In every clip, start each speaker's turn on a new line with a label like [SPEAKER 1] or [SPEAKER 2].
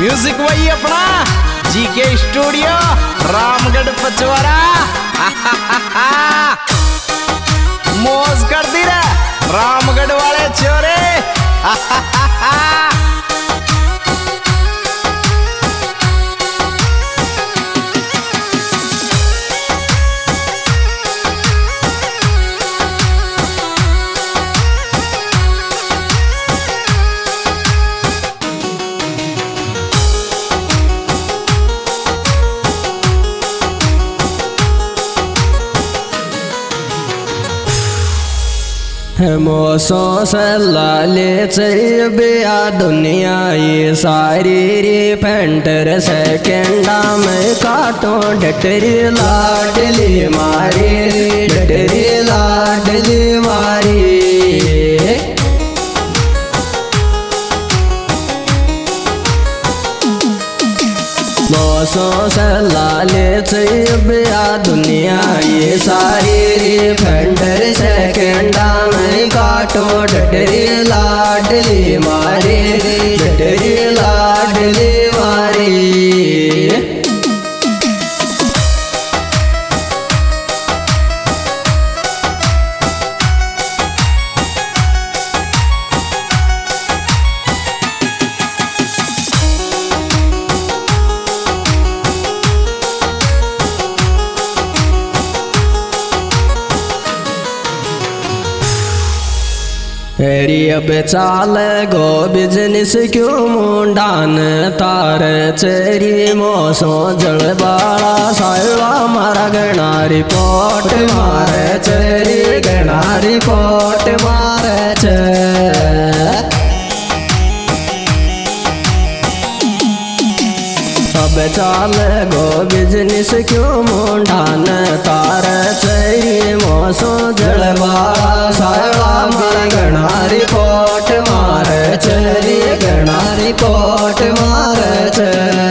[SPEAKER 1] Music वही अपना GK studio Ramgarh Pachwara. मौज कर दी रे रामगढ़ वाले छोरे।
[SPEAKER 2] मौसों से लाले बिया दुनिया ये सारी रे फेंटर सेकेंडा में काटो डटरी लाडली मारी डटरी लाडली मारी। मौसों से लाले बिया दुनिया ये सारी रे फेंटर सेकेंडा में काटो डटरी लाडली मारी डटरी लाडली मारी। हेरी अब चाल गो बिजनेस क्यों मुंडान तार चेरी मौसो जलबाड़ा सायला मारा गणा रिपोर्ट मारे चेरी गणा रिपोर्ट मारे चे। अब चाल गो बिजनेस क्यों मुंडान तार चेरी मौसो जलबाड़ा सायला मारा गणा रिपोर्ट मारे चेरी गणा रिपोर्ट मारे चे।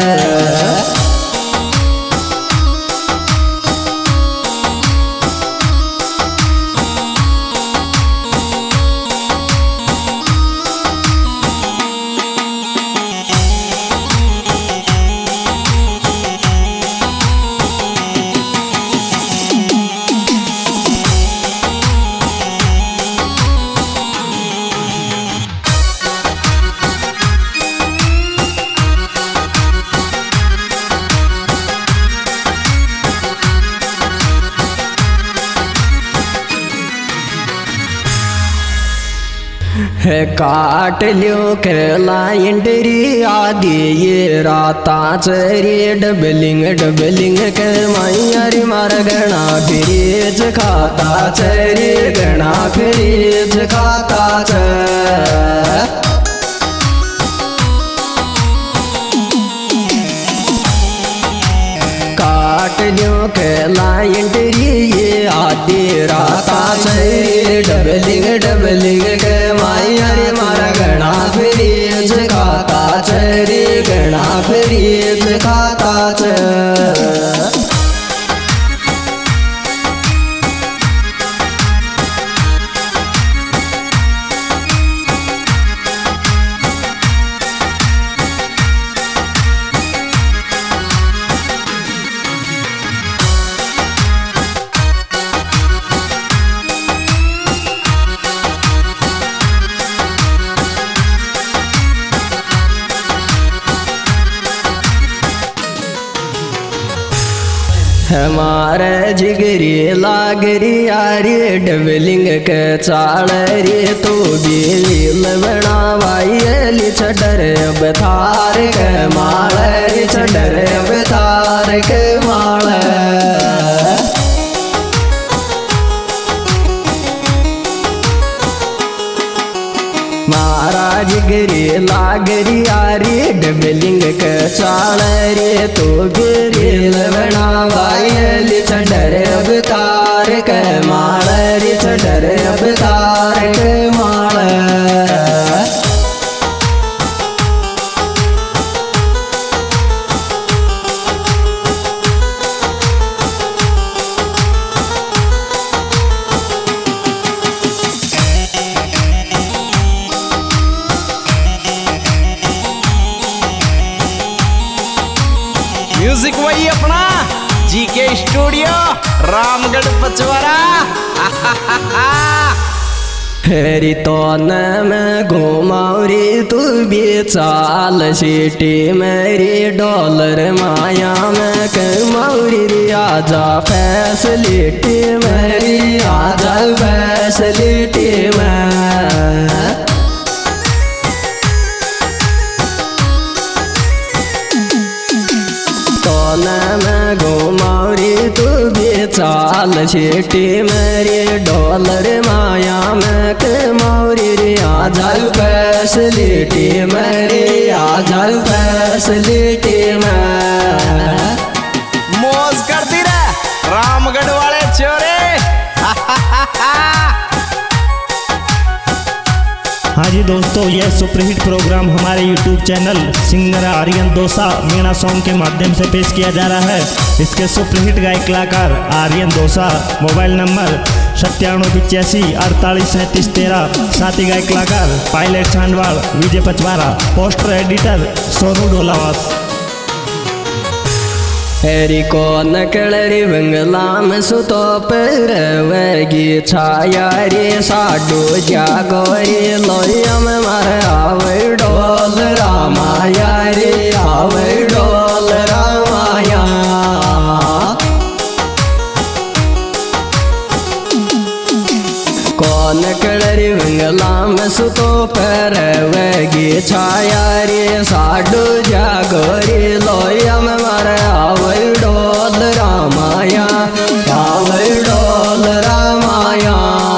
[SPEAKER 2] है काट लियो लाइंडरी आदि ये राता चरी डबलिंग डबलिंग के मायारी मार गणा फ्रीज खाता चरी गणा फ्रीज खाता च। काट लियो लाइंडरी ये आदि राता चरी डबलिंग डबलिंग के मायारी मारा गणा फ्रीज खाता चरी गणा फ्रीज खाता च। हमारे जिगरी लागरी यारी डबलिंग के चाल रे तो बिल बनावाई ली छडर अब थार के माल रे छडर अब थार के माल। मारा जिगरी लागरी यारी डबलिंग के चाल रे तो गिरिल बनावाई ली छडर अब तार के माल रे छडर अब तार के माल।
[SPEAKER 1] अपना जीके स्टूडियो रामगढ़ पचवरा।
[SPEAKER 2] हेरी तो न मैं घुमावरी तू भी चाल सीटी मेरी डॉलर माया में कमावरी रे आजा फैसिलिटी मेरी आजा फैसिलिटी में। तो न मैं घुमावरी तू भी चाल सीटी मेरी डॉलर माया में कमावरी रे आजा फैसिलिटी मेरी आजा फैसिलिटी में।
[SPEAKER 1] मौज करती रहे रामगढ़ वाले चोरे।
[SPEAKER 3] हाँ जी दोस्तों, यह सुपरहिट प्रोग्राम हमारे YouTube channel singer Aryan Dosa Meena song के माध्यम से पेश किया जा रहा है। इसके सुपरहिट गायक कलाकार आर्यन दोसा, मोबाइल नंबर 9785483713। साथ ही गायक कलाकार पायलट छांडवाल, विजय पचवारा, पोस्टर एडिटर सोनू ढोलावास।
[SPEAKER 2] हेरी को नकलरी बंगला में सुतो पर वेगी छाया रे साडो जागोरी लोया में मारे आवे डोल रामाया रे आवे डोल रामाया। कौन कलरी बंगला में सुतो पर वेगी छाया रे साडो जागोरी लोया में मारे आवे डोल रामाया आवे डोल रामाया।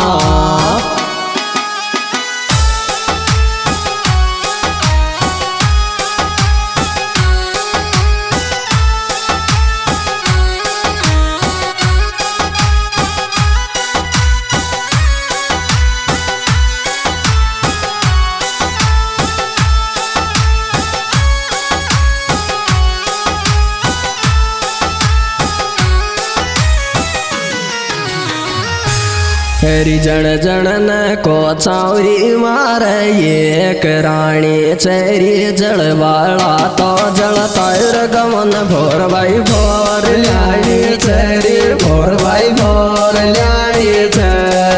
[SPEAKER 2] हरी जन जनन को चावरी मारे एक रानी चेरी जलवाला तो जलता गमन भोर भाई भोर ल्याणी चेरी भोर भाई भोर ल्याणी चे।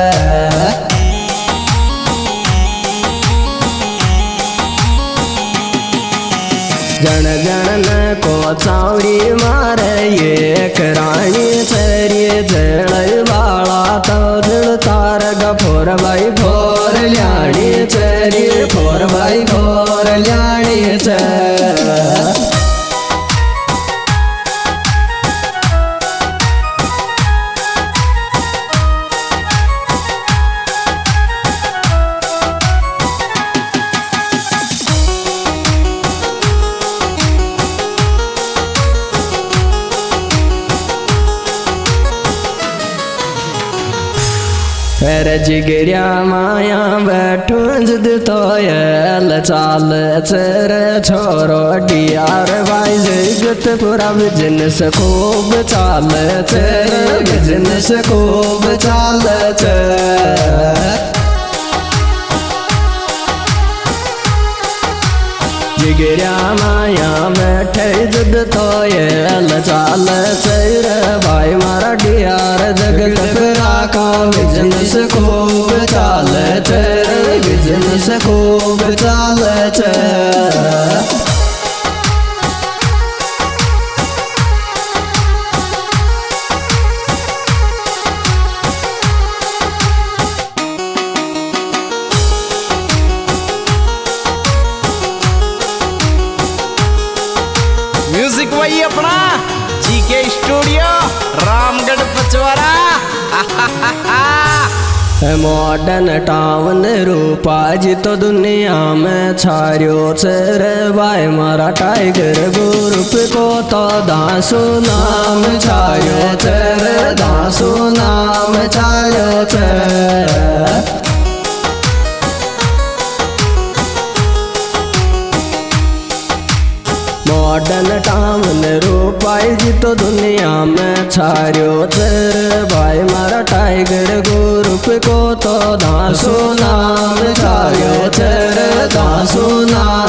[SPEAKER 2] जन जनन को चावरी मारे एक रानी चेरी जलवाला तो तार भोर भाई भोर ल्याणी चेरी भोर भाई भोर ल्याणी चे। फिर जिगरिया माया बैठो जिद तो यल चाल चर छोरो डियार भाई जगत पूरा बिजनेस खूब चाल चर बिजनेस खूब चाल चर। जिगरिया माया बैठे जिद तो यल चाल चर भाई मारा डियार जगत पूरा का बिजनेस खूब चाल चर बिजनेस खूब चाल चर।
[SPEAKER 1] म्यूजिक वही अपना GK studio Ramgarh Pachwara.
[SPEAKER 2] Modern town Rupa ji तो दुनिया में छारियो चर भाई मारा टाइगर ग्रुप को तो दासू नाम छारियो चर दासू नाम छारियो चर। मॉडर्न टाउन रूपाई जी तो दुनिया में छारियो चर भाई मारा टाइगर ग्रुप को तो दासू नाम छारियो चर दासू नाम